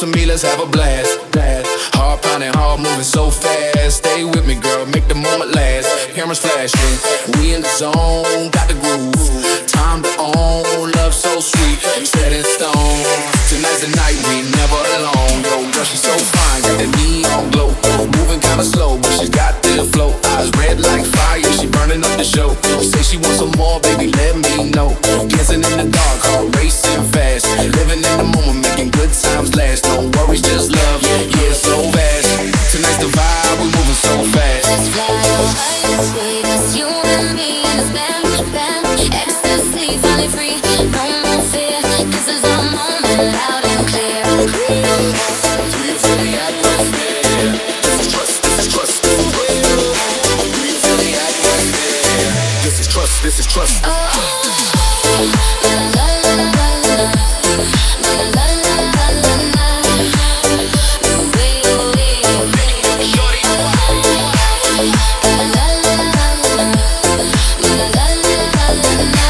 to me, let's have a blast. Heart pounding, heart moving so fast. Stay with me, girl, make the moment last. Cameras flashing, we in the zone, got the groove. Time to own, love so sweet, set in stone. Tonight's the night, we never alone. Yo, girl, she's so fine, got the neon glow. Moving kinda slow, but she's got the flow. Eyes red like fire, she burning up the show. Say she wants some more, baby, let me know. Dancing in the dark, heart racing fast. Living in the moment, making good times last. No worries, just love, yeah, so fast. Tonight's the vibe, we moving so fast. Let's fly high, sweet as you and me in this band. Ecstasy, finally free, no more fear. This is our moment, loud and clear. Breathe in the atmosphere. This is trust, this is trust. Breathe in the atmosphere. This is trust, this is trust. Oh, la la la la la, la la la la la la. Ooh, ooh, Shorty, la la la la la, la la la la la.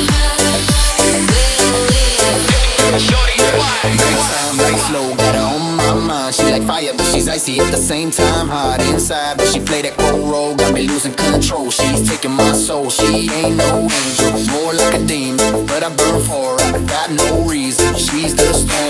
shorty, Nights time, night slow, got her on my mind. She like fire, but she's icy at the same time. Hot inside, but she play that cold role, got me losing control. She's taking my soul, she ain't no angel, more like a demon, but I burn for her, got no reason. She's the storm.